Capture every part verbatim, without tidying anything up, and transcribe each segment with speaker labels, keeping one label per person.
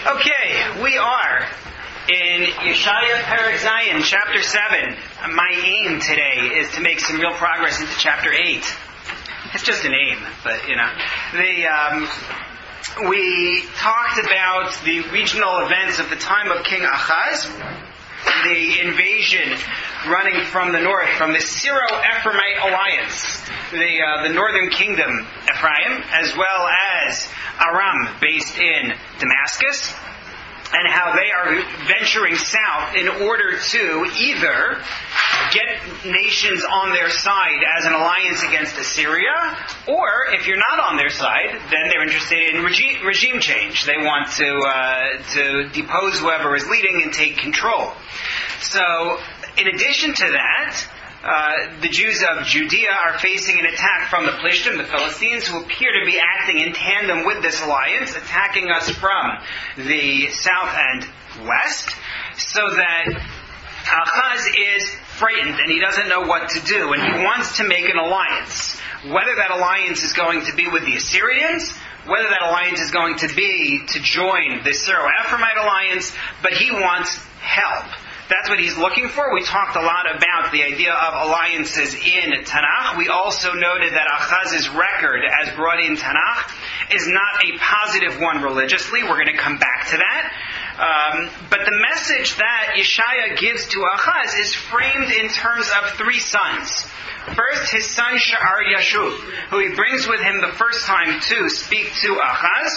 Speaker 1: Okay, we are in Yeshaya Perek Zayin, chapter seven. My aim today is to make some real progress into chapter eight. It's just an aim, but, you know. The, um, we talked about the regional events of the time of King Achaz, the invasion running from the north, from the Syro-Ephraimite alliance, the uh, the northern kingdom, Ephraim, as well as Aram, based in Damascus, and how they are venturing south in order to either get nations on their side as an alliance against Assyria, or if you're not on their side, then they're interested in regime, regime change. They want to uh, to depose whoever is leading and take control. So, in addition to that, Uh, the Jews of Judea are facing an attack from the Plishtim, the Philistines, who appear to be acting in tandem with this alliance, attacking us from the south and west, so that Achaz is frightened and he doesn't know what to do, and he wants to make an alliance. Whether that alliance is going to be with the Assyrians, whether that alliance is going to be to join the Syro-Ephraimite alliance, but he wants help. That's what he's looking for. We talked a lot about the idea of alliances in Tanakh. We also noted that Achaz's record, as brought in Tanakh, is not a positive one religiously. We're going to come back to that. Um, but the message that Yeshaya gives to Achaz is framed in terms of three sons. First, his son Sha'ar Yashub, who he brings with him the first time to speak to Achaz.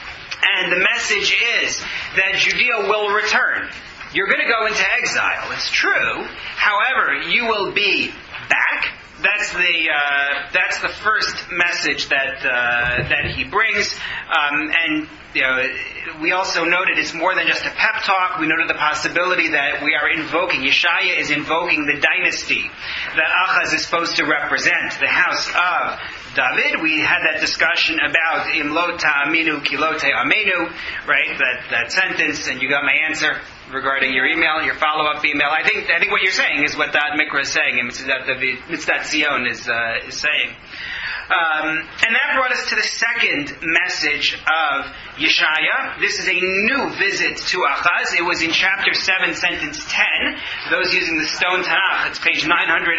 Speaker 1: And the message is that Judea will return. You're going to go into exile. It's true. However, you will be back. That's the uh, that's the first message that uh, that he brings. Um, and you know, we also noted it's more than just a pep talk. We noted the possibility that we are invoking. Yeshaya is invoking the dynasty that Achaz is supposed to represent, the house of David. We had that discussion about Im lo ta'aminu ki lo te'amenu, right? That that sentence, and you got my answer regarding your email, your follow-up email. I think I think what you're saying is what Dad Mikra is saying, and Mitzvah Zion is uh, is saying. Um, and that brought us to the second message of Yeshaya. This is a new visit to Achaz. It was in chapter seven, sentence ten. Those using the Stone Tanakh, it's page nine hundred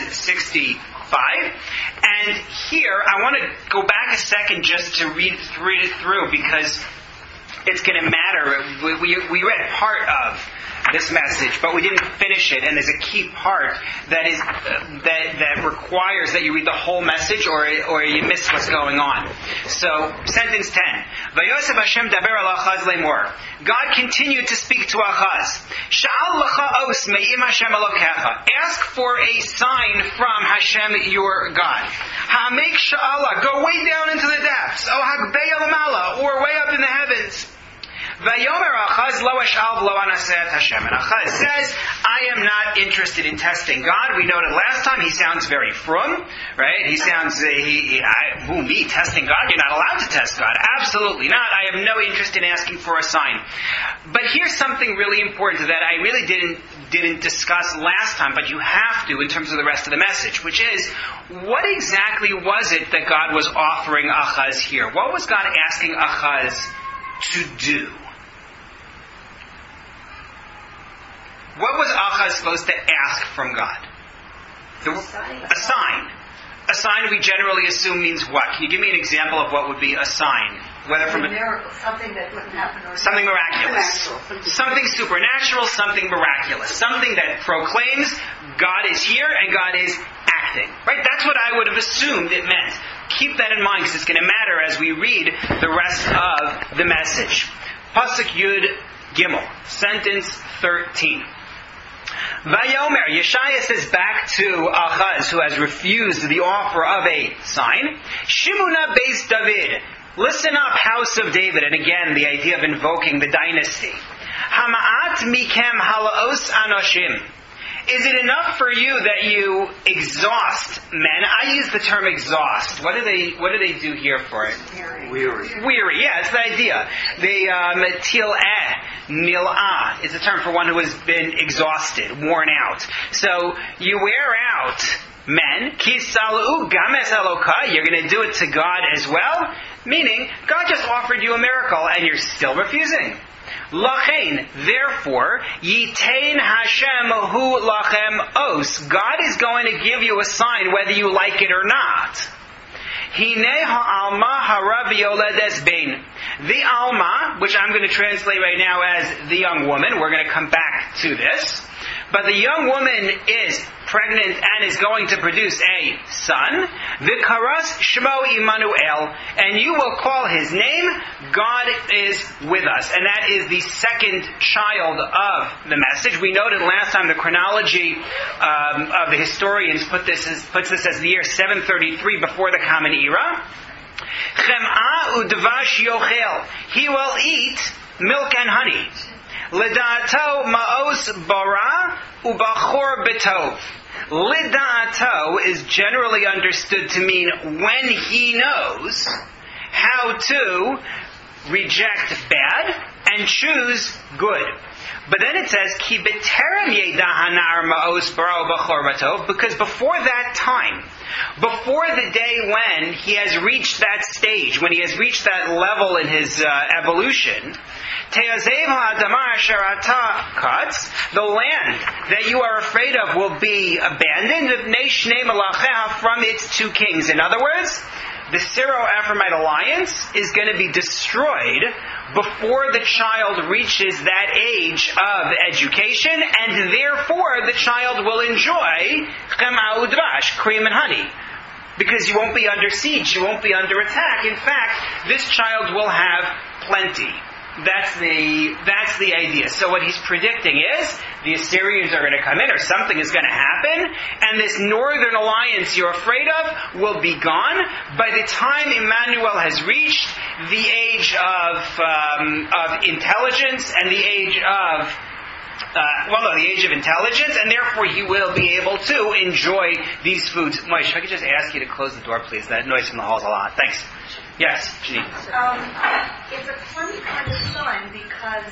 Speaker 1: sixty-five. And here, I want to go back a second just to read, read it through, because it's going to matter. We, we, we read part of this message, but we didn't finish it, and there's a key part that is uh, that that requires that you read the whole message, or or you miss what's going on. So, sentence ten. Vayosef Hashem daber al Achaz lemor. God continued to speak to Achaz. Sha'al lecha os me'im Hashem elokecha. Ask for a sign from Hashem your God. Ha'amek sha'ala. Go way down into the depths. O hagbei alamala, or way up in the heavens. Vayomer Achaz lo esh'al v'lo anaseh Hashem. And Achaz says, I am not interested in testing God. We noted last time he sounds very frum, right? He sounds, uh, he, he I, who, me, testing God? You're not allowed to test God. Absolutely not. I have no interest in asking for a sign. But here's something really important that I really didn't didn't discuss last time, but you have to in terms of the rest of the message, which is, what exactly was it that God was offering Achaz here? What was God asking Achaz to do? What was Achaz supposed to ask from God? The, a sign. A sign we generally assume means what? Can you give me an example of what would be a sign? Whether from
Speaker 2: a miracle, something that wouldn't happen ordinarily.
Speaker 1: Something miraculous. Something, something supernatural, something miraculous. Something that proclaims God is here and God is acting. Right? That's what I would have assumed it meant. Keep that in mind, because it's going to matter as we read the rest of the message. Pasuk Yud Gimel, sentence thirteen. Vayomer, Yeshaya says back to Achaz, who has refused the offer of a sign, Shimuna Beis David, listen up, house of David. And again, the idea of invoking the dynasty. Hama'at mikem halaos anoshim. Is it enough for you that you exhaust men? I use the term exhaust. What do they What do they do here for it?
Speaker 2: Weary.
Speaker 1: Weary. Yeah, it's the idea. The um, til'eh, nil'ah, is a term for one who has been exhausted, worn out. So you wear out Men, kisalu games eloka, you're going to do it to God as well, meaning God just offered you a miracle and you're still refusing. Lachain, therefore, yitain Hashem hu lachem os. God is going to give you a sign whether you like it or not. Hine ha'alma harav yoledes bein. The alma, which I'm going to translate right now as the young woman, we're going to come back to this. But the young woman is pregnant and is going to produce a son. V'karas shmo Immanuel, and you will call his name, God is with us. And that is the second child of the message. We noted last time the chronology um, of the historians put this as, puts this as the year seven thirty-three before the Common Era. Chem'ah udvash yochel. He will eat milk and honey. Lida'ato ma'os bara ubachor betov. Lida'ato is generally understood to mean when he knows how to reject bad and choose good. But then it says, Ki b'terem yedahanar ma'os bara ubachor betov, because before that time, before the day when he has reached that stage, when he has reached that level in his uh, evolution, Te'azev ha'adamah asher ata katz, the land that you are afraid of will be abandoned v'nei shnei malacheha, from its two kings. In other words, the Syro-Ephraimite alliance is going to be destroyed before the child reaches that age of education, and therefore the child will enjoy chem'ah udvash, cream and honey. Because you won't be under siege, you won't be under attack. In fact, this child will have plenty. That's the that's the idea. So what he's predicting is the Assyrians are going to come in, or something is going to happen, and this northern alliance you're afraid of will be gone by the time Emmanuel has reached the age of um, of intelligence and the age of uh, well, no, the age of intelligence, and therefore he will be able to enjoy these foods. Moish, if I could just ask you to close the door, please. That noise from the hall is a lot. Thanks. Yes, Janine.
Speaker 2: Um, it's a funny kind of sign because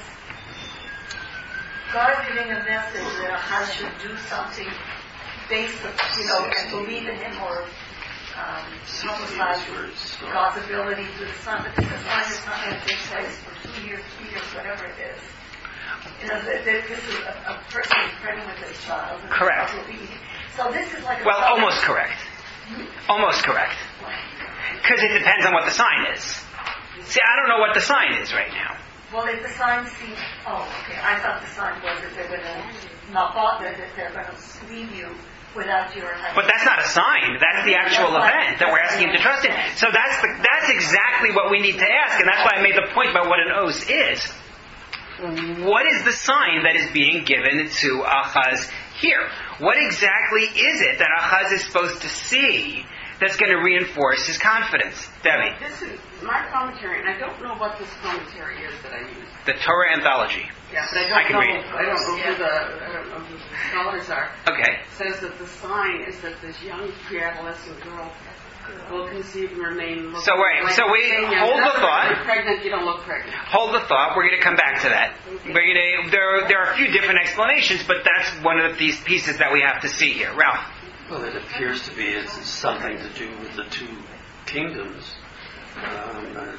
Speaker 2: God giving a message that Ahaz should do something based on, you know, and believe in him or um, publicize God's ability to the son. But this sign is not going to take place for two years, three years, whatever it is. You know, this is a, a person who's pregnant with this child.
Speaker 1: Correct.
Speaker 2: So this is like a
Speaker 1: well, almost correct.
Speaker 2: Hmm?
Speaker 1: Almost correct. Because it depends on what the sign is. See, I don't know what the sign is right now.
Speaker 2: Well, if the sign seems... Oh, okay. I thought the sign was that they're going to not bother, that they're going to leave you without your...
Speaker 1: But that's not a sign. That's the actual event that we're asking him to trust in. So that's the, that's exactly what we need to ask. And that's why I made the point about what an os is. What is the sign that is being given to Ahaz here? What exactly is it that Ahaz is supposed to see that's going to reinforce his confidence? Debbie.
Speaker 3: This is my commentary, and I don't know what this commentary is that I use.
Speaker 1: The Torah Anthology.
Speaker 3: Yeah, but I don't
Speaker 1: I can
Speaker 3: know.
Speaker 1: read it.
Speaker 3: I don't know who the I don't know who the scholars are.
Speaker 1: Okay.
Speaker 3: It says that the sign is that this young pre-adolescent girl will conceive and remain.
Speaker 1: So wait. So we hold the thought.
Speaker 3: If you're pregnant, you don't look pregnant.
Speaker 1: Hold the thought. We're going to come back to that. We're going to. There, there are a few different explanations, but that's one of these pieces that we have to see here. Ralph.
Speaker 4: Well, it appears to be it's something to do with the two kingdoms. Um, uh,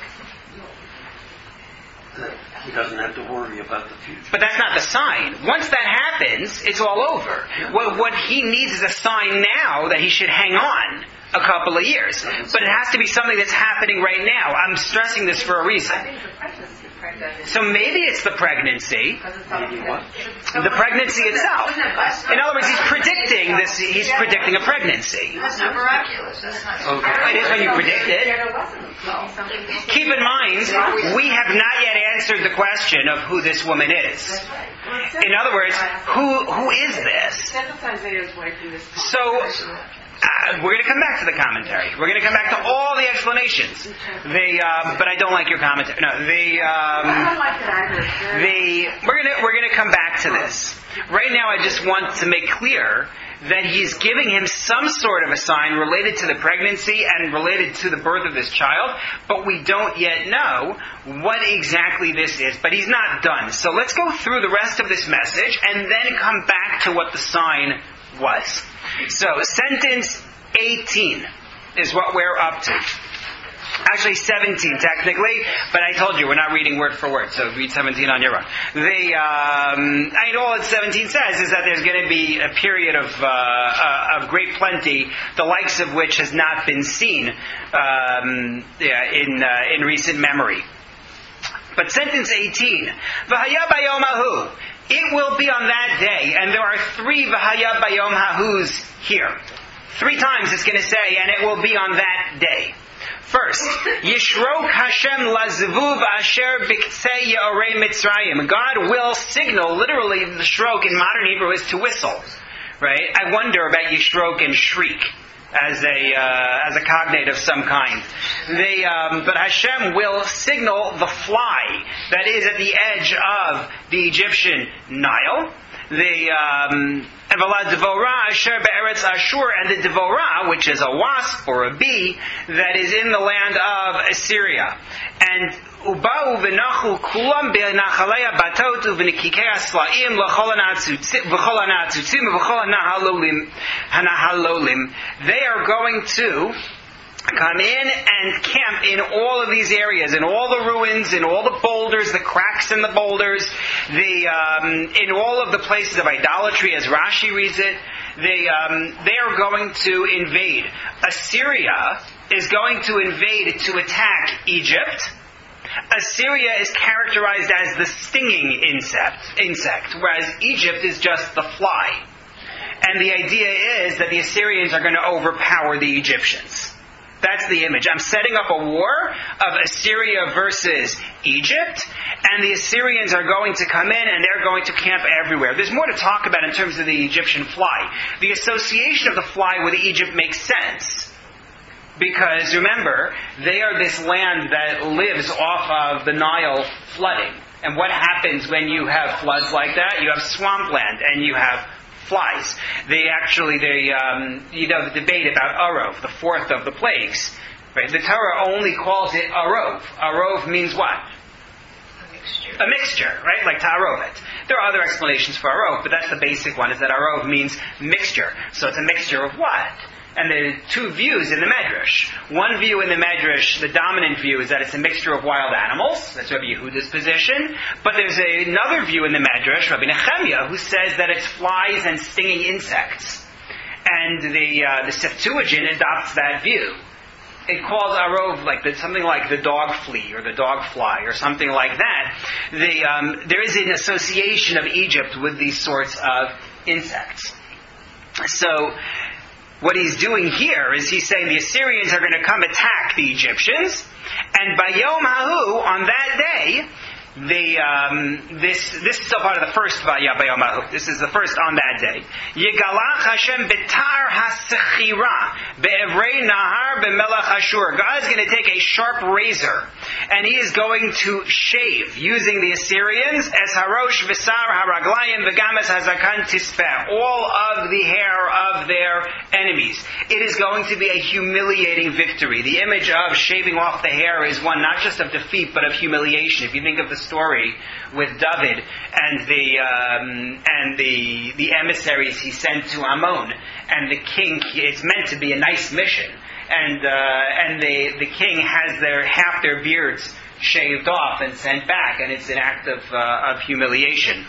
Speaker 4: that he doesn't have to worry about the future.
Speaker 1: But that's not the sign. Once that happens, it's all over. What, what he needs is a sign now that he should hang on a couple of years. But it has to be something that's happening right now. I'm stressing this for a reason.
Speaker 2: I think the pregnancy.
Speaker 1: So maybe it's the pregnancy.
Speaker 4: Maybe what?
Speaker 1: The pregnancy itself. In other words, he's predicting this. He's predicting a pregnancy.
Speaker 2: That's not miraculous. That's not
Speaker 1: Okay. It is when you predict it. Keep in mind, we have not yet answered the question of who this woman is. In other words, who who is this? So, uh, we're going to come back to the commentary. We're going to come back to all the explanations. The, um, but I don't like your commentary. No, the, um, the, we're going to we're going to come back to this. Right now, I just want to make clear that he's giving him some sort of a sign related to the pregnancy and related to the birth of this child, but we don't yet know what exactly this is. But he's not done. So let's go through the rest of this message and then come back to what the sign was. So, sentence eighteen is what we're up to. Actually, seventeen technically, but I told you we're not reading word for word, so read seventeen on your own. The, um, I mean, all that seventeen says is that there's going to be a period of uh, uh, of great plenty, the likes of which has not been seen um, yeah, in uh, in recent memory. But sentence eighteen, V'haya bayom hahu, it will be on that day, and there are three V'haya bayom hahus here. Three times it's going to say, and it will be on that day. First, Yishrok Hashem lazvuv asher b'ktzei ye'orei Mitzrayim. God will signal, literally the shrok in modern Hebrew is to whistle. Right? I wonder about Yishrok and shriek as a uh, as a cognate of some kind. They, um, but Hashem will signal the fly that is at the edge of the Egyptian Nile. The um, and Devora Asher Be'eretz Ashur, and the Devora, which is a wasp or a bee that is in the land of Assyria. And Ubau v'nachu kulam be'nachalei batot u'v'nikikei aslaim l'chol ha'natzutzim v'chol ha'nahalolim. They are going to come in and camp in all of these areas, in all the ruins, in all the boulders, the cracks in the boulders, the um, in all of the places of idolatry, as Rashi reads it. They um, they are going to invade. Assyria is going to invade to attack Egypt. Assyria is characterized as the stinging insect, insect, whereas Egypt is just the fly. And the idea is that the Assyrians are going to overpower the Egyptians. That's the image. I'm setting up a war of Assyria versus Egypt, and the Assyrians are going to come in and they're going to camp everywhere. There's more to talk about in terms of the Egyptian fly. The association of the fly with Egypt makes sense, because remember, they are this land that lives off of the Nile flooding. And what happens when you have floods like that? You have swampland and you have flies. They actually, they, um, you know, the debate about Arov, the fourth of the plagues. Right? The Torah only calls it Arov. Arov means what?
Speaker 2: A mixture.
Speaker 1: A mixture, right? Like Ta'arovet. There are other explanations for Arov, but that's the basic one, is that Arov means mixture. So it's a mixture of what? And there are two views in the Medrash. One view in the Medrash, the dominant view, is that it's a mixture of wild animals. That's Rabbi Yehuda's position. But there's a, another view in the Medrash, Rabbi Nehemiah, who says that it's flies and stinging insects. And the uh, the Septuagint adopts that view. It calls Arov like the, something like the dog flea or the dog fly or something like that. The, um, there is an association of Egypt with these sorts of insects. So what he's doing here is he's saying the Assyrians are going to come attack the Egyptians, and by Yom Hahu, on that day, the um, this this is still part of the first Vaya Bayom Hahu. This is the first on that day. Yigalach Hashem betar hasechira be'evrei nahar be'melach Ashur. God is going to take a sharp razor, and He is going to shave using the Assyrians as harosh v'sar haraglayim v'gamas hazakan tispeh, all of the hair of their enemies. It is going to be a humiliating victory. The image of shaving off the hair is one not just of defeat but of humiliation. If you think of the story with David and the um, and the the emissaries he sent to Ammon, and the king, it's meant to be a nice mission, and uh, and the the king has their half their beards shaved off and sent back, and it's an act of uh, of humiliation.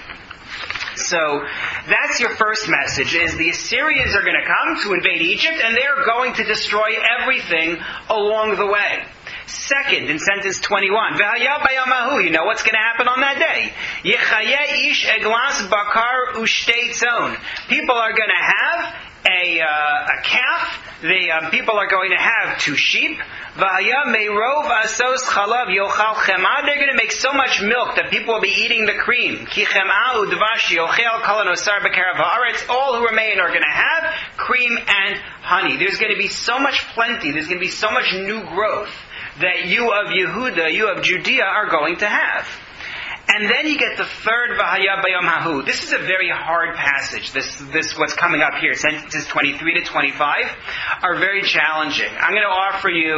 Speaker 1: So that's your first message, is the Assyrians are going to come to invade Egypt, and they're going to destroy everything along the way. Second, in sentence twenty-one, V'haya bayom hahu, you know what's going to happen on that day. Yechayeh ish eglas bakar ushtei tzon. People are going to have a, uh, a calf. The um, people are going to have two sheep. V'haya meirov asos chalav yochal chema. They're going to make so much milk that people will be eating the cream. Ki chema udvash yochel kol hanosar b'kerav haaretz. All who remain are going to have cream and honey. There's going to be so much plenty. There's going to be so much new growth that you of Yehuda, you of Judea, are going to have. And then you get the third V'haya Bayom Hahu. This is a very hard passage. This, this what's coming up here, sentences twenty-three to twenty-five, are very challenging. I'm going to offer you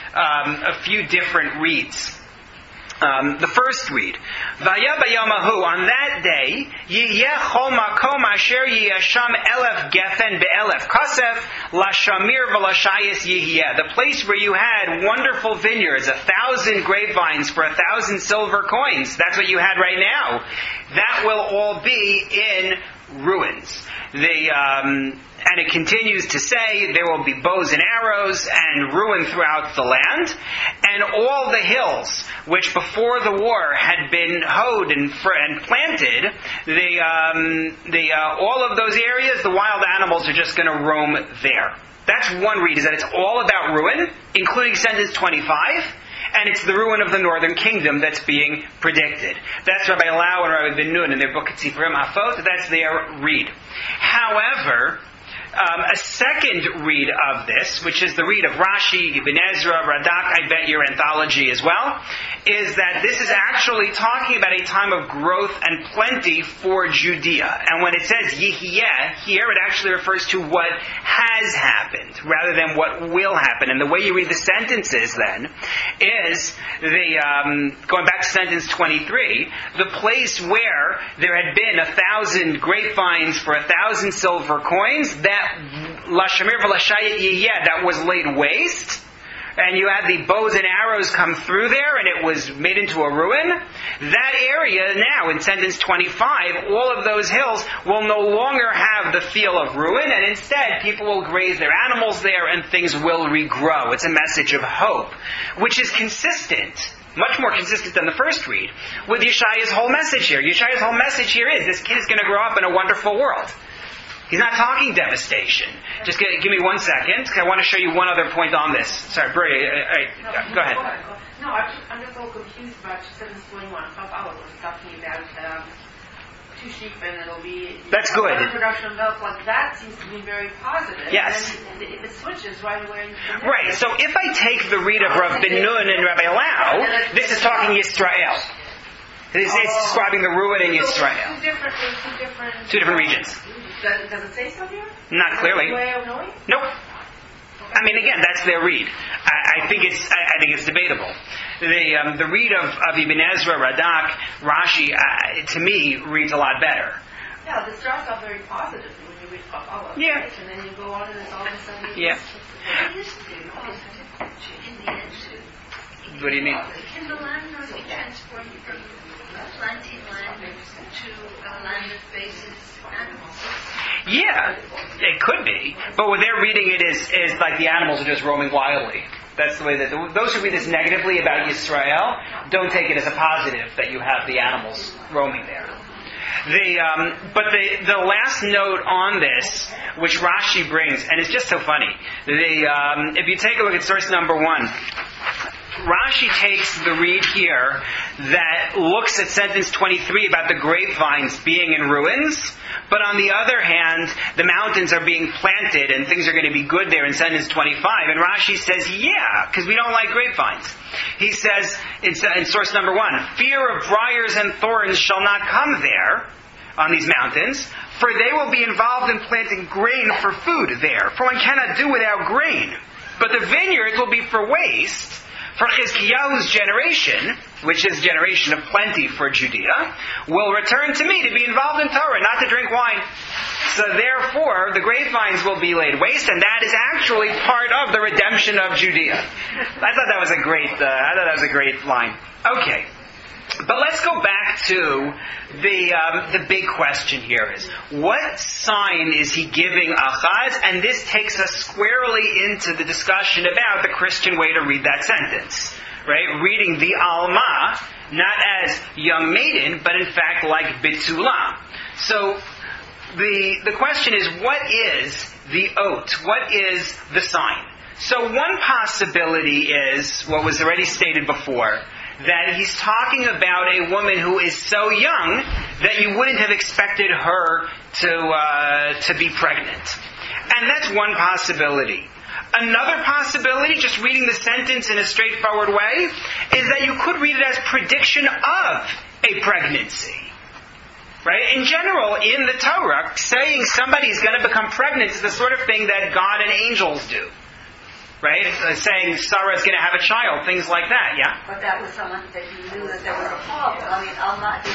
Speaker 1: um, a few different reads. Um, the first read, Vaya Bayomahu, on that day, Yiyeh Chol Makom Asher Yiyasham Elef Gefen Be'elef Kasef Lashamir V'Lashayis Yiyeh. The place where you had wonderful vineyards, a thousand grapevines for a thousand silver coins. That's what you had right now. That will all be in ruins. The um, and it continues to say there will be bows and arrows and ruin throughout the land, and all the hills which before the war had been hoed and, and planted, the um, the uh, all of those areas, the wild animals are just going to roam there. That's one read, is that it's all about ruin, including sentence twenty-five. And it's the ruin of the northern kingdom that's being predicted. That's Rabbi Lau and Rabbi Ben Nun in their book Tziprim Hafot. That's their read. However, Um, a second read of this, which is the read of Rashi, Ibn Ezra, Radak, I bet your anthology as well, is that this is actually talking about a time of growth and plenty for Judea. And when it says Yihiyeh, here it actually refers to what has happened, rather than what will happen. And the way you read the sentences then is, the um, going back to sentence twenty-three, the place where there had been a thousand grapevines for a thousand silver coins, that Lashamir v'Lashayit Yiyeh, that was laid waste, and you had the bows and arrows come through there, and it was made into a ruin. That area now, in sentence twenty-five, all of those hills will no longer have the feel of ruin, and instead people will graze their animals there, and things will regrow. It's a message of hope, which is consistent, much more consistent than the first read, with Yeshaya's whole message here. Yeshaya's whole message here is, this kid is going to grow up in a wonderful world. He's not talking devastation. Just give, give me one second, because I want to show you one other point on this. Sorry, Brie, uh, uh,
Speaker 3: no,
Speaker 1: go ahead.
Speaker 3: No, I'm just, I'm just a little confused about sentence twenty-one. I thought was talking about um, two sheep and it'll be...
Speaker 1: That's good.
Speaker 3: Production of milk, like that seems to be very positive.
Speaker 1: Yes.
Speaker 3: And then it, it switches right away.
Speaker 1: Right, so if I take the read of Rav Ben Nun and Rabbi Lau, this is talking Yisrael. It's, it's describing the ruin in Yisrael.
Speaker 3: Two different, two different,
Speaker 1: Two different regions.
Speaker 3: Does, does it say so here?
Speaker 1: Not clearly.
Speaker 3: Way of knowing?
Speaker 1: Nope. I mean, again, that's their read. I, I think it's I, I think it's debatable. The um, the read of, of Ibn Ezra, Radak, Rashi, uh, to me, reads a lot better.
Speaker 3: Yeah, this starts off very positive when you read Kabbalah.
Speaker 1: Yeah.
Speaker 3: Right? And then you go on and it's all of a sudden...
Speaker 1: Yeah. What do you mean?
Speaker 2: Can the land not be transported from planting land to a land that faces animals?
Speaker 1: Yeah, it could be. But what they're reading it is, is like the animals are just roaming wildly. That's the way that the, those who read this negatively about Yisrael don't take it as a positive that you have the animals roaming there. The, um, but the, the last note on this, which Rashi brings, and it's just so funny, the, um, if you take a look at source number one, Rashi takes the read here that looks at sentence twenty-three about the grapevines being in ruins, but on the other hand, the mountains are being planted and things are going to be good there in sentence twenty-five. And Rashi says, yeah, because we don't like grapevines. He says, in, in source number one, fear of briars and thorns shall not come there on these mountains, for they will be involved in planting grain for food there, for one cannot do without grain. But the vineyards will be for waste. For Chizkiyahu's generation, which is generation of plenty for Judea, will return to me to be involved in Torah, not to drink wine. So therefore, the grapevines will be laid waste, and that is actually part of the redemption of Judea. I thought that was a great. Uh, I thought that was a great line. Okay. But let's go back to the um, the big question here is, what sign is he giving Achaz? And this takes us squarely into the discussion about the Christian way to read that sentence. Right? Reading the Alma, not as young maiden, but in fact like Bitulah. So the the question is, what is the oat? What is the sign? So one possibility is what was already stated before, that he's talking about a woman who is so young that you wouldn't have expected her to uh, to be pregnant. And that's one possibility. Another possibility, just reading the sentence in a straightforward way, is that you could read it as prediction of a pregnancy. Right? In general, in the Torah, saying somebody's going to become pregnant is the sort of thing that God and angels do. Right? Uh, saying Sarah's going to have a child, things like that, yeah?
Speaker 2: But that was someone that you knew that there was a problem. I mean, I'm not...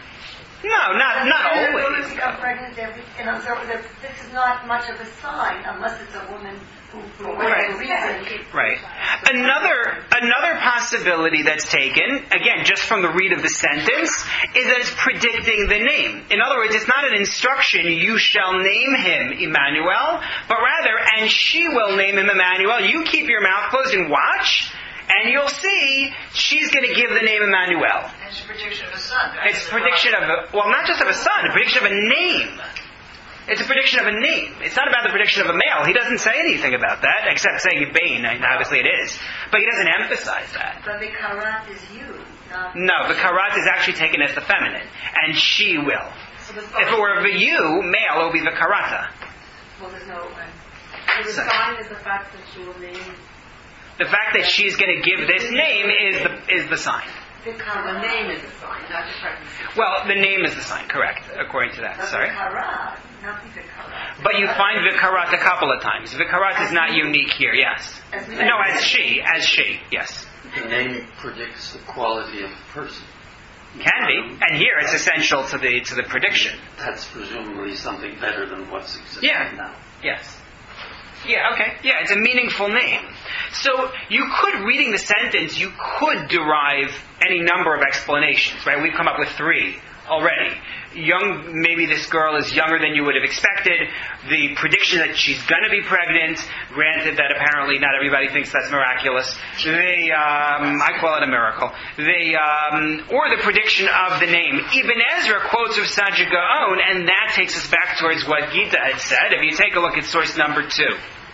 Speaker 1: No, not not
Speaker 2: Women
Speaker 1: always.
Speaker 2: become pregnant every... You know, so this is not much of a sign unless it's a woman who, for whatever reason...
Speaker 1: Right. Another another possibility that's taken, again, just from the read of the sentence, is that it's predicting the name. In other words, it's not an instruction, you shall name him Emmanuel, but rather, and she will name him Emmanuel. You keep your mouth closed and watch, and you'll see she's going to give the name Emmanuel.
Speaker 5: It's a prediction of a son. Right?
Speaker 1: It's a prediction of a, well, not just of a son, a prediction of a name. It's a prediction of a name. It's not about the prediction of a male. He doesn't say anything about that, except saying Bain, and obviously it is. But he doesn't emphasize that.
Speaker 2: But the karat is you, not...
Speaker 1: No, the karat is actually taken as the feminine, and she will.
Speaker 2: So
Speaker 1: If it were the you, male, it would be the karata.
Speaker 2: Well, there's no... Uh,
Speaker 3: So the sign is the fact that she will name.
Speaker 1: The fact that she's going to give this name is the is the sign.
Speaker 2: the
Speaker 3: The
Speaker 2: karat.
Speaker 3: name is the sign, not the pregnancy.
Speaker 1: Well, the name is the sign, correct, according to that.
Speaker 2: But
Speaker 1: Sorry.
Speaker 2: the karat, not the karat.
Speaker 1: But you find Vikarat a couple of times. Vikarat is not unique here, yes. No, as she, as she, yes.
Speaker 4: The name predicts the quality of the person.
Speaker 1: Can be. And here it's essential to the to the prediction.
Speaker 4: That's presumably something better than what's existing
Speaker 1: Yeah.
Speaker 4: now.
Speaker 1: Yes. Yeah, okay. Yeah, it's a meaningful name. So you could, reading the sentence, you could derive any number of explanations, right? We've come up with three already. Young, maybe this girl is younger than you would have expected. The prediction that she's going to be pregnant, granted that apparently not everybody thinks that's miraculous. They, um, I call it a miracle. They, um, or the prediction of the name. Ibn Ezra quotes of Saadia Gaon, and that takes us back towards what Gita had said. If you take a look at source number two.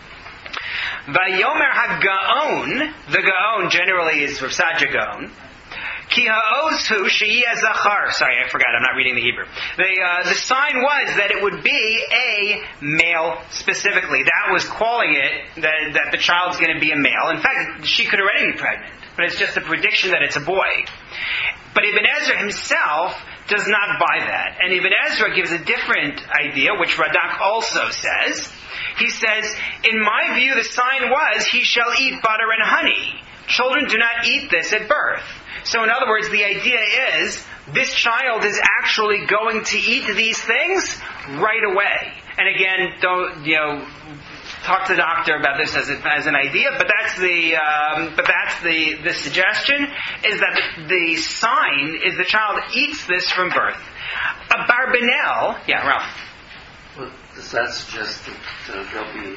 Speaker 1: Vayomer HaGaon, the Gaon generally is Rav Saadia Gaon. Ki ha'ozu she'yeh zachar. Sorry, I forgot. I'm not reading the Hebrew. The, uh, the sign was that it would be a male specifically. That was calling it that, that the child's going to be a male. In fact, she could already be pregnant, but it's just a prediction that it's a boy. But Ibn Ezra himself does not buy that. And Ibn Ezra gives a different idea, which Radak also says. He says, in my view, the sign was, he shall eat butter and honey. Children do not eat this at birth. So in other words, the idea is, this child is actually going to eat these things right away. And again, don't, you know, talk to the doctor about this as, a, as an idea, but that's the, um, but that's the, the suggestion, is that the, the sign is the child eats this from birth. A Barbanel, yeah, Ralph.
Speaker 4: Well, does that suggest that uh, there'll be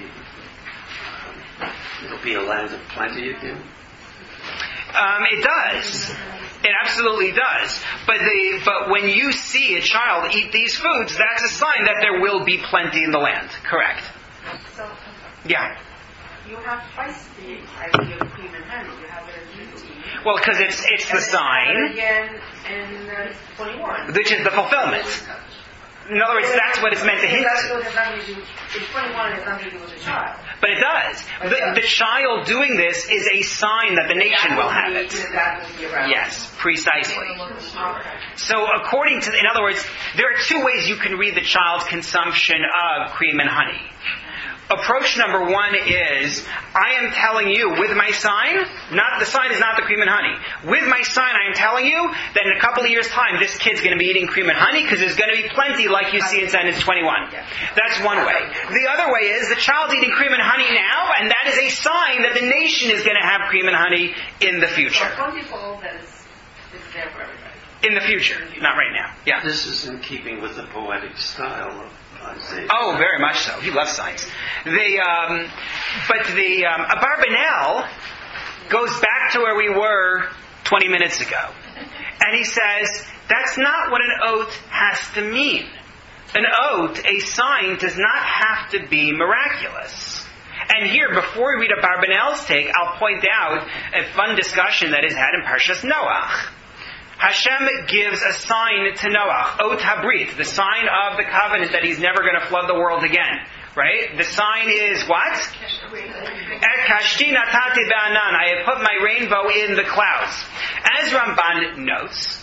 Speaker 4: um, there'll be a land of plenty again?
Speaker 1: Um, it does. It absolutely does. But the but when you see a child eat these foods, that's a sign that there will be plenty in the land. Correct.
Speaker 3: So
Speaker 1: Yeah.
Speaker 3: you have twice the idea of cream and honey. You have it in fifteen.
Speaker 1: Well, because it's it's the
Speaker 3: And
Speaker 1: sign,
Speaker 3: again in uh, twenty-one.
Speaker 1: which is the fulfillment. In other words, that's what it's meant to hint
Speaker 3: That's
Speaker 1: to.
Speaker 3: what it's nothing to do. In twenty-one, it's nothing to do with the child.
Speaker 1: But it does. The, the child doing this is a sign that the nation will have it.
Speaker 3: That will be around.
Speaker 1: Yes, precisely.
Speaker 3: Okay.
Speaker 1: So according to, in other words, there are two ways you can read the child's consumption of cream and honey. Approach number one is, I am telling you with my sign, not the sign is not the cream and honey. With my sign, I am telling you that in a couple of years' time, this kid's going to be eating cream and honey because there's going to be plenty like you see in sentence twenty-one. That's one way. The other way is the child's eating cream and honey now, and that is a sign that the nation is going to have cream and honey in the future.
Speaker 3: So twenty-fold that is, is there for everybody.
Speaker 1: In the future, not right now. Yeah.
Speaker 4: This is in keeping with the poetic style of Isaiah.
Speaker 1: Oh, very much so. He loves science. The, um, but the um, Abarbanel goes back to where we were twenty minutes ago. And he says, that's not what an oath has to mean. An oath, a sign, does not have to be miraculous. And here, before we read Abarbanel's take, I'll point out a fun discussion that is had in Parshas Noach. Hashem gives a sign to Noach, Ot Habrit, the sign of the covenant that he's never going to flood the world again. Right? The sign is what? Et kashti natati ba'anan. I have put my rainbow in the clouds. As Ramban notes,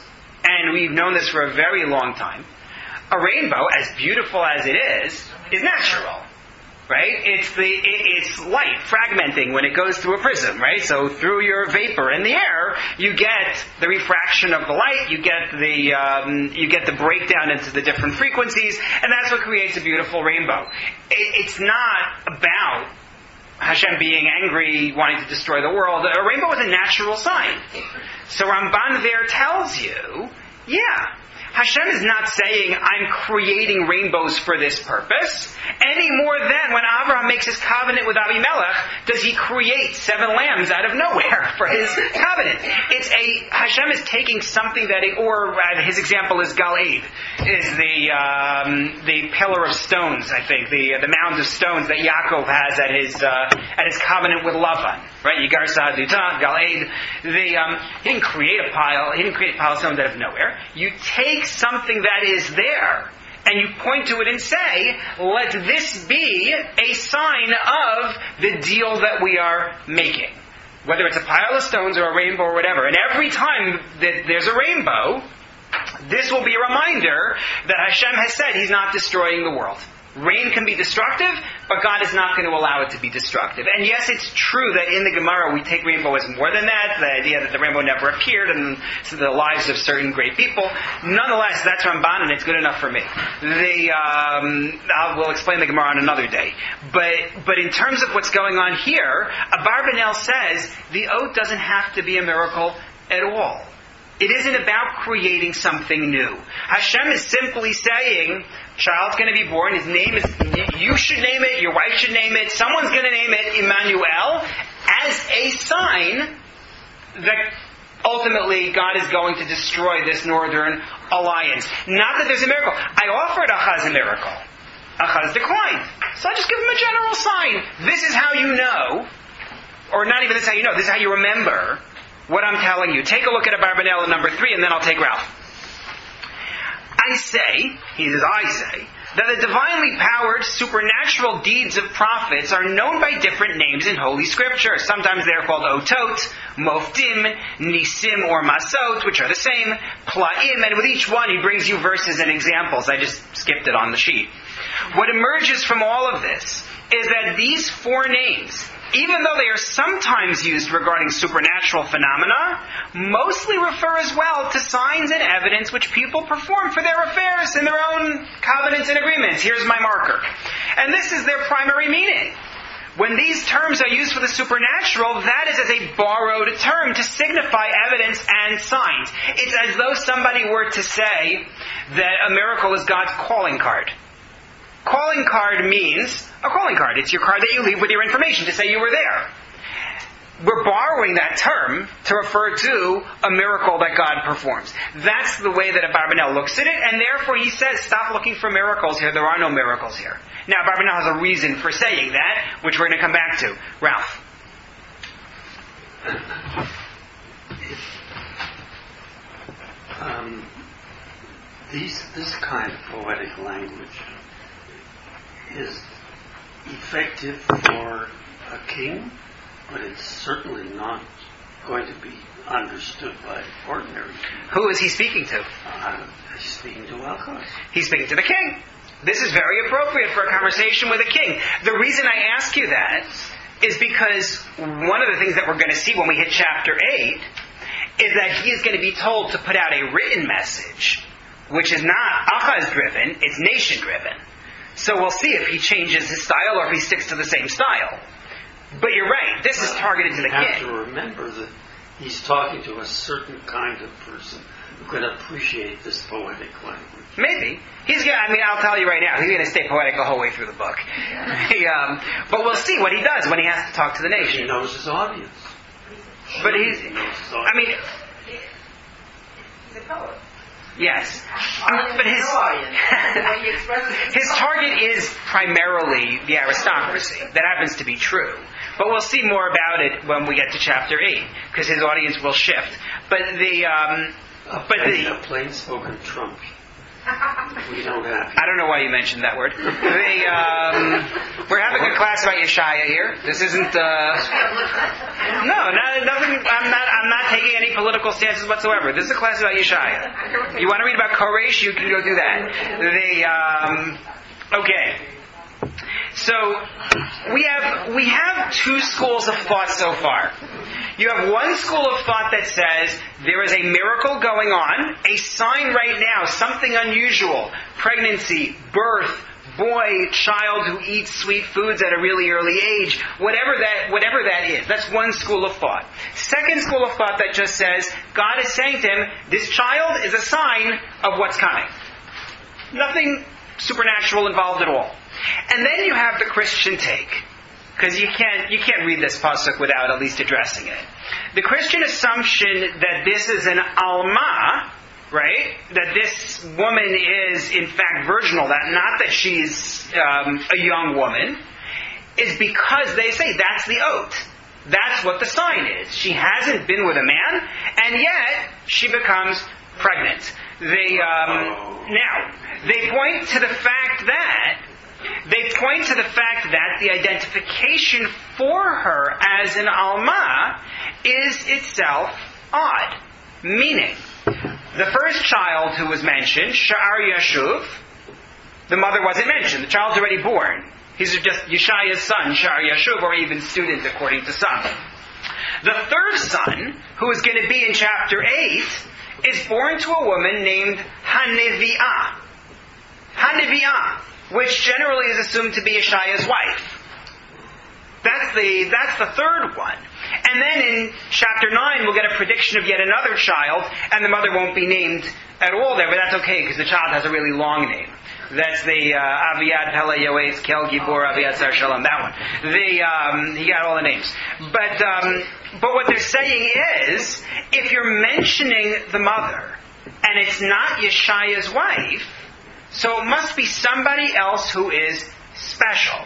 Speaker 1: and we've known this for a very long time, a rainbow, as beautiful as it is, is natural. Right? It's the it, it's light fragmenting when it goes through a prism, right? So through your vapor in the air, you get the refraction of the light, you get the um, you get the breakdown into the different frequencies, and that's what creates a beautiful rainbow. It, it's not about Hashem being angry, wanting to destroy the world. A rainbow is a natural sign. So Ramban there tells you, yeah, Hashem is not saying, I'm creating rainbows for this purpose, any more than when Abraham makes his covenant with Abimelech, does he create seven lambs out of nowhere for his covenant. It's a, Hashem is taking something that, it, or uh, his example is Galeed, is the um, the pillar of stones, I think, the the mound of stones that Yaakov has at his uh, at his covenant with Lavan, right? Yigar Sa'aduta, Galeed. The um, he didn't create a pile. He didn't create a pile of stones out of nowhere. You take something that is there, and you point to it and say, let this be a sign of the deal that we are making. Whether it's a pile of stones or a rainbow or whatever. And every time that there's a rainbow, this will be a reminder that Hashem has said He's not destroying the world. Rain can be destructive, but God is not going to allow it to be destructive. And yes, it's true that in the Gemara we take rainbow as more than that, the idea that the rainbow never appeared in the lives of certain great people. Nonetheless, that's Ramban, and it's good enough for me. The, um, I'll, we'll explain the Gemara on another day. But but in terms of what's going on here, Abarbanel says the oath doesn't have to be a miracle at all. It isn't about creating something new. Hashem is simply saying, child's going to be born, his name is, you should name it, your wife should name it, someone's going to name it Emmanuel, as a sign that ultimately God is going to destroy this northern alliance. Not that there's a miracle. I offered Achaz a miracle. Achaz declined. So I just give him a general sign. This is how you know, or not even this is how you know, this is how you remember what I'm telling you. Take a look at Abarbanel number three, and then I'll take Ralph. I say, he says, I say, that the divinely powered supernatural deeds of prophets are known by different names in Holy Scripture. Sometimes they are called Otot, Moftim, Nisim, or Masot, which are the same, Pla'im, and with each one he brings you verses and examples. I just skipped it on the sheet. What emerges from all of this is that these four names, even though they are sometimes used regarding supernatural phenomena, mostly refer as well to signs and evidence which people perform for their affairs in their own covenants and agreements. Here's my marker. And this is their primary meaning. When these terms are used for the supernatural, that is as a borrowed term to signify evidence and signs. It's as though somebody were to say that a miracle is God's calling card. Calling card means a calling card. It's your card that you leave with your information to say you were there. We're borrowing that term to refer to a miracle that God performs. That's the way that Abarbanel looks at it, and therefore he says, stop looking for miracles here. There are no miracles here. Now, Abarbanel has a reason for saying that, which we're going to come back to. Ralph.
Speaker 4: Um, these, this kind of poetic language is effective for a king, but it's certainly not going to be understood by ordinary people.
Speaker 1: Who is he speaking to?
Speaker 4: Uh, he's speaking to Achaz.
Speaker 1: He's speaking to the king. This is very appropriate for a conversation with a king. The reason I ask you that is because one of the things that we're going to see when we hit chapter eight is that he is going to be told to put out a written message, which is not Achaz-driven, it's nation-driven. So we'll see if he changes his style or if he sticks to the same style. But you're right, this is targeted to the
Speaker 4: king. You have
Speaker 1: king.
Speaker 4: to remember that he's talking to a certain kind of person who can appreciate this poetic language.
Speaker 1: Maybe. He's gonna, I mean, I'll tell you right now, he's going to stay poetic the whole way through the book. he, um, but we'll see what he does when he has to talk to the nation.
Speaker 4: He knows his audience.
Speaker 1: But he's,
Speaker 4: He knows his
Speaker 1: I mean,
Speaker 3: He's a poet.
Speaker 1: yes. But his, his target is primarily the aristocracy. That happens to be true. But we'll see more about it when we get to chapter eight, because his audience will shift. But the, um,
Speaker 4: A
Speaker 1: but
Speaker 4: plain,
Speaker 1: the,
Speaker 4: a plain-spoken Trump We don't have.
Speaker 1: I don't know why you mentioned that word. They, um, we're having a class about Yeshaya here. This isn't. Uh, no, no, nothing. I'm not. I'm not taking any political stances whatsoever. This is a class about Yeshaya. You want to read about Koresh? You can go do that. They. Um, okay. So we have we have two schools of thought so far. You have one school of thought that says there is a miracle going on, a sign right now, something unusual, pregnancy, birth, boy, child who eats sweet foods at a really early age, whatever that whatever that is. That's one school of thought. Second school of thought that just says God is saying to him, this child is a sign of what's coming. Nothing supernatural involved at all. And then you have the Christian take, because you can't you can't read this pasuk without at least addressing it. The Christian assumption that this is an alma, right? That this woman is in fact virginal, that not that she's um, a young woman, is because they say that's the oath. That's what the sign is. She hasn't been with a man, and yet she becomes pregnant. They um, now they point to the fact that. They point to the fact that the identification for her as an Alma is itself odd. Meaning, the first child who was mentioned, Sha'ar Yashuv, the mother wasn't mentioned. The child's already born. He's just Yeshaya's son, Sha'ar Yashuv, or even student according to some. The third son, who is going to be in chapter eight, is born to a woman named Hanevi'ah. Hanevi'ah. Which generally is assumed to be Yeshaya's wife. That's the that's the third one. And then in chapter nine, we'll get a prediction of yet another child, and the mother won't be named at all there, but that's okay, because the child has a really long name. That's the uh, Aviad Pele Yoetz Kel Gibor Aviad Sar Shalom, that one. The, um, he got all the names. But, um, but what they're saying is, if you're mentioning the mother, and it's not Yeshaya's wife, so it must be somebody else who is special.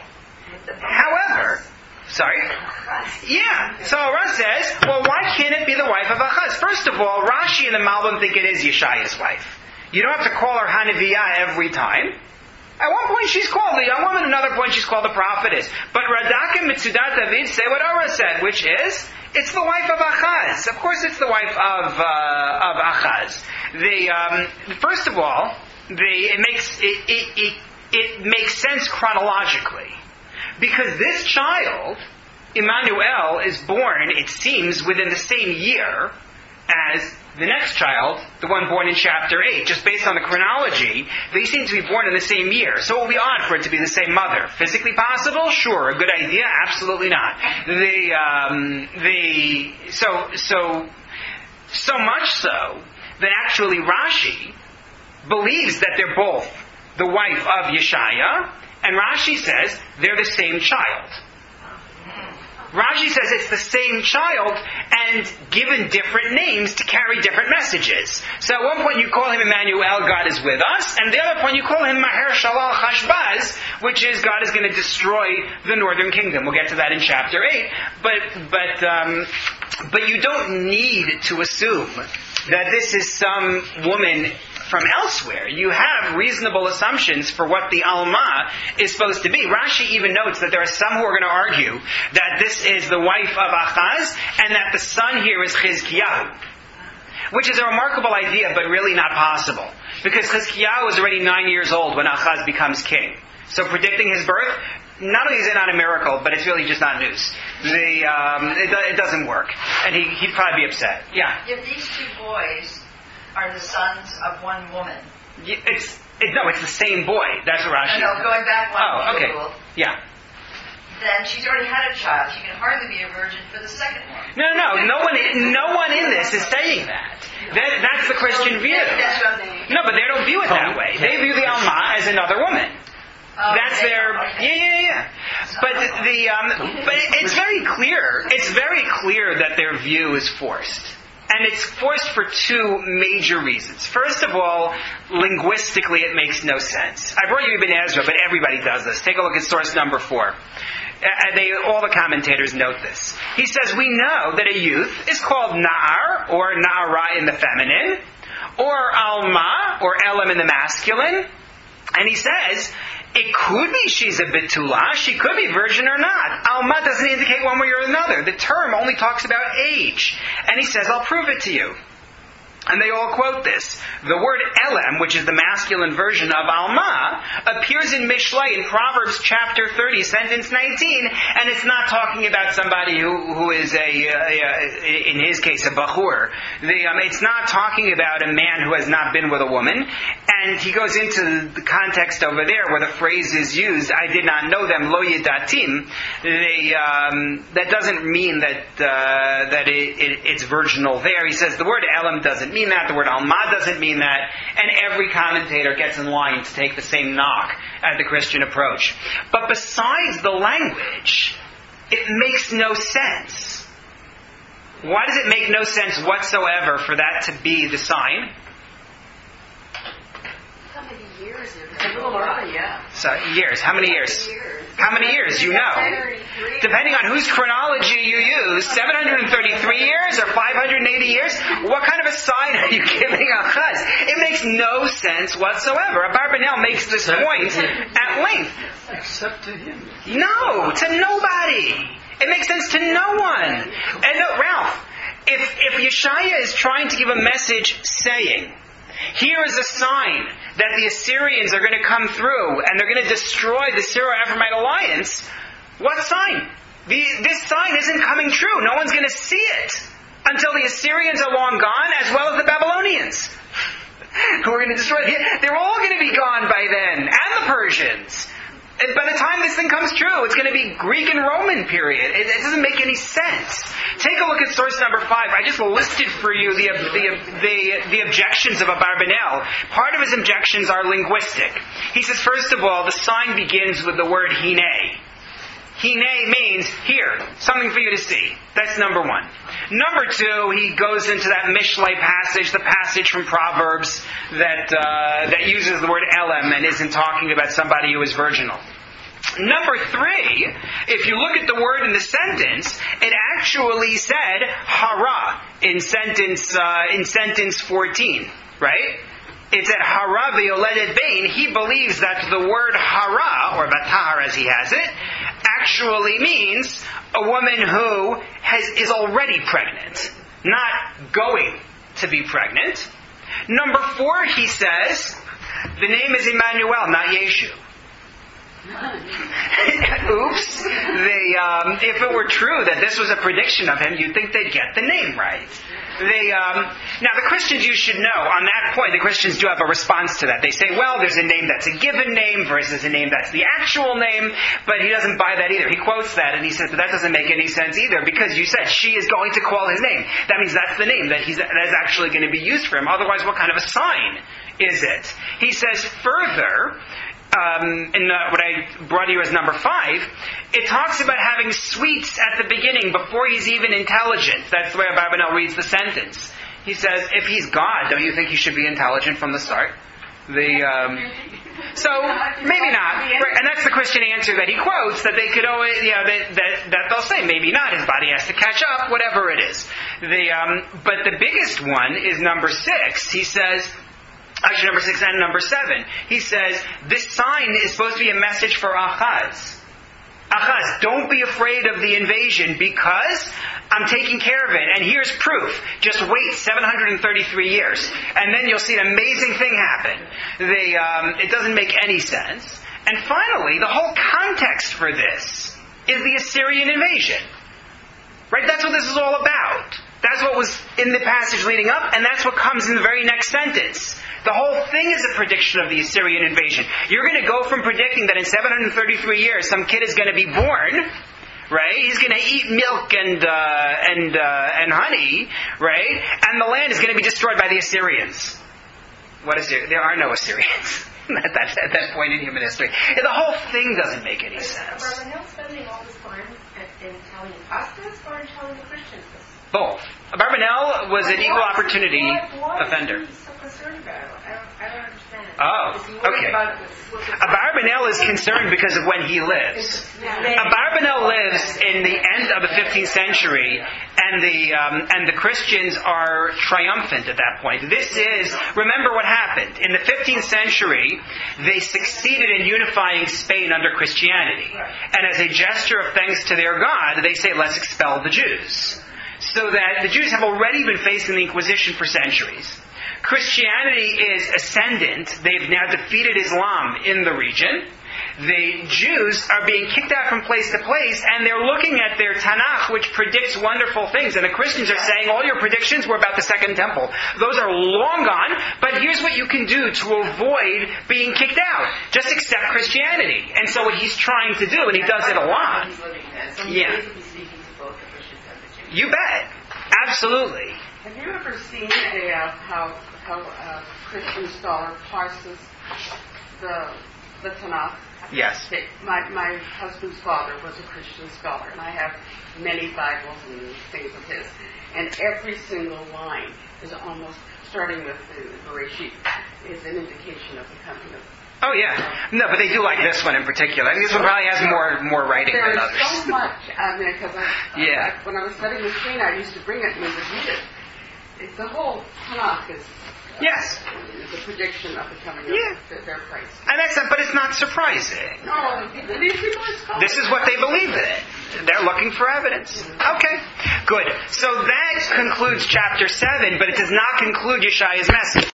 Speaker 1: However, sorry? Yeah. So Rus says, well, why can't it be the wife of Achaz? First of all, Rashi and the Malbim think it is Yeshaya's wife. You don't have to call her Haneviah every time. At one point she's called the young woman, another point she's called the prophetess. But Radak and Mitzudat David say what Ora said, which is, it's the wife of Achaz. Of course it's the wife of uh, of Achaz. The, um, first of all, The, it makes it, it, it, it makes sense chronologically. Because this child, Emmanuel, is born, it seems, within the same year as the next child, the one born in chapter eight. Just based on the chronology, they seem to be born in the same year. So it will be odd for it to be the same mother. Physically possible? Sure. A good idea? Absolutely not. The, um, the, so, so, so much so that actually Rashi believes that they're both the wife of Yeshaya, and Rashi says they're the same child. Rashi says it's the same child and given different names to carry different messages. So at one point you call him Emmanuel, God is with us, and the other point you call him Maher Shalal Chashbaz, which is God is going to destroy the northern kingdom. We'll get to that in chapter eight. But but um, but you don't need to assume that this is some woman from elsewhere. You have reasonable assumptions for what the Alma is supposed to be. Rashi even notes that there are some who are going to argue that this is the wife of Achaz and that the son here is Chizkiyahu. Which is a remarkable idea, but really not possible. Because Chizkiyahu was already nine years old when Achaz becomes king. So predicting his birth, not only is it not a miracle, but it's really just not news. The, um, it, it doesn't work. And he, he'd probably be upset. Yeah?
Speaker 5: If these two boys are the sons of one woman.
Speaker 1: It's it, no, it's the same boy. That's what Rashi.
Speaker 5: No, no, going back one
Speaker 1: oh, okay.
Speaker 5: rule.
Speaker 1: Yeah.
Speaker 5: Then she's already had a child. She can hardly be a virgin for the second one.
Speaker 1: No, no, no one, no one in this is saying that. that that's the Christian view.
Speaker 5: That's what they,
Speaker 1: no, but they don't view it that way. They view the Alma as another woman.
Speaker 5: Oh,
Speaker 1: that's
Speaker 5: okay.
Speaker 1: their
Speaker 5: Okay.
Speaker 1: yeah, yeah, yeah. But the um, but it's very clear. It's very clear that their view is forced. And it's forced for two major reasons. First of all, linguistically it makes no sense. I brought you Ibn Ezra, but everybody does this. Take a look at source number four. Uh, they, all the commentators note this. He says, we know that a youth is called Na'ar, or Na'ara in the feminine, or Alma, Alma, or Elam in the masculine. And he says, it could be she's a Betula, she could be virgin or not. Alma doesn't indicate one way or another. The term only talks about age. And he says, I'll prove it to you. And they all quote this. The word Elam, which is the masculine version of Alma, appears in Mishlei in Proverbs chapter thirty, sentence nineteen, and it's not talking about somebody who, who is a, a, a, in his case, a Bachur. The, um, it's not talking about a man who has not been with a woman. And he goes into the context over there where the phrase is used, I did not know them, lo yedatim. They, um, that doesn't mean that uh, that it, it, it's virginal there. He says the word Elam doesn't mean that, the word Alma doesn't mean that, and every commentator gets in line to take the same knock at the Christian approach. But besides the language, it makes no sense. Why does it make no sense whatsoever for that to be the sign?
Speaker 2: How many years?
Speaker 5: A little early, yeah.
Speaker 1: So, years. How many years?
Speaker 2: Years.
Speaker 1: How many years? You know. Depending on whose chronology you use, seven hundred thirty-three years or five hundred eighty years, what kind of a sign are you giving Achaz? It makes no sense whatsoever. Abarbanel makes this point at length.
Speaker 4: Except to him.
Speaker 1: No, to nobody. It makes sense to no one. And no, Ralph, if, if Yeshaya is trying to give a message saying, here is a sign that the Assyrians are going to come through and they're going to destroy the Syro-Ephraimite alliance. What sign? The, this sign isn't coming true. No one's going to see it until the Assyrians are long gone, as well as the Babylonians, who are going to destroy it. They're all going to be gone by then, and the Persians. And by the time this thing comes true, it's going to be Greek and Roman period. It, it doesn't make any sense. Take a look at source number five. I just listed for you the the the, the objections of Abarbanel. Part of his objections are linguistic. He says, first of all, the sign begins with the word hine. Hine means here, something for you to see. That's number one. Number two, he goes into that Mishlei passage, the passage from Proverbs that uh, that uses the word Elam and isn't talking about somebody who is virginal. Number three, if you look at the word in the sentence, it actually said hara in sentence uh, in sentence fourteen, right? It said hara v'yoledet bein. He believes that the word hara, or batar as he has it, actually means a woman who has is already pregnant, not going to be pregnant. Number four, he says, the name is Emmanuel, not Yeshu. Oops. They, um, if it were true that this was a prediction of him, you'd think they'd get the name right. They, um, now, the Christians, you should know, on that point, the Christians do have a response to that. They say, well, there's a name that's a given name versus a name that's the actual name, but he doesn't buy that either. He quotes that, and he says, but that doesn't make any sense either, because you said she is going to call his name. That means that's the name that, he's, that is actually going to be used for him. Otherwise, what kind of a sign is it? He says further, Um, in uh, what I brought you as number five, it talks about having sweets at the beginning before he's even intelligent. That's the way Abarbanel reads the sentence. He says, if he's God, don't you think he should be intelligent from the start? The um, so maybe not, right, and that's the Christian answer that he quotes. That they could always, you know, that that, that they'll say maybe not. His body has to catch up, whatever it is. The um, but the biggest one is number six. He says. Actually, number six and number seven. He says, this sign is supposed to be a message for Achaz. Achaz, don't be afraid of the invasion because I'm taking care of it. And here's proof. Just wait seven hundred thirty-three years. And then you'll see an amazing thing happen. They, um, it doesn't make any sense. And finally, the whole context for this is the Assyrian invasion. Right? That's what this is all about. That's what was in the passage leading up, and that's what comes in the very next sentence. The whole thing is a prediction of the Assyrian invasion. You're going to go from predicting that in seven hundred thirty-three years some kid is going to be born, right? He's going to eat milk and uh, and uh, and honey, right? And the land is going to be destroyed by the Assyrians. What is there? There are no Assyrians at, that, at that point in human history. The whole thing doesn't make any sense.
Speaker 3: Are we now spending all this time in telling us this or in telling the Christians this?
Speaker 1: Both. Abarbanel was an equal opportunity
Speaker 3: why, why
Speaker 1: offender.
Speaker 3: Is he so concerned about it? I don't, I don't understand.
Speaker 1: Oh,
Speaker 3: Is he worried
Speaker 1: okay.
Speaker 3: about it with, with
Speaker 1: Abarbanel is concerned because of when he lives. Abarbanel lives in the end of the fifteenth century, and the um, and the Christians are triumphant at that point. This is, remember what happened. In the fifteenth century, they succeeded in unifying Spain under Christianity. And as a gesture of thanks to their God, they say, let's expel the Jews. So that the Jews have already been facing the Inquisition for centuries. Christianity is ascendant. They've now defeated Islam in the region. The Jews are being kicked out from place to place, and they're looking at their Tanakh, which predicts wonderful things. And the Christians are saying, all your predictions were about the Second Temple. Those are long gone, but here's what you can do to avoid being kicked out. Just accept Christianity. And so what he's trying to do, and he does it a lot. Yeah. You bet. Absolutely.
Speaker 6: Have you ever seen a, uh, how how a Christian scholar parses the the Tanakh?
Speaker 1: Yes.
Speaker 6: Okay, My my husband's father was a Christian scholar, and I have many Bibles and things of his. And every single line is almost, starting with the Bereshit, is an indication of the coming of.
Speaker 1: Oh yeah. No, but they do like this one in particular. I think this one probably has more more writing
Speaker 6: there
Speaker 1: than
Speaker 6: is
Speaker 1: others.
Speaker 6: so much. I mean, because I,
Speaker 1: Yeah.
Speaker 6: I, when I was studying the Shane, I used to bring it and we would read it. It's the whole Tanakh is. Uh,
Speaker 1: Yes.
Speaker 6: The prediction of the coming
Speaker 1: Yeah.
Speaker 6: of their, their Christ.
Speaker 1: And that's but it's not surprising.
Speaker 6: No, these people are scholars.
Speaker 1: This is what they believe in. They're looking for evidence. Okay. Good. So that concludes chapter seven, but it does not conclude Yeshaya's message.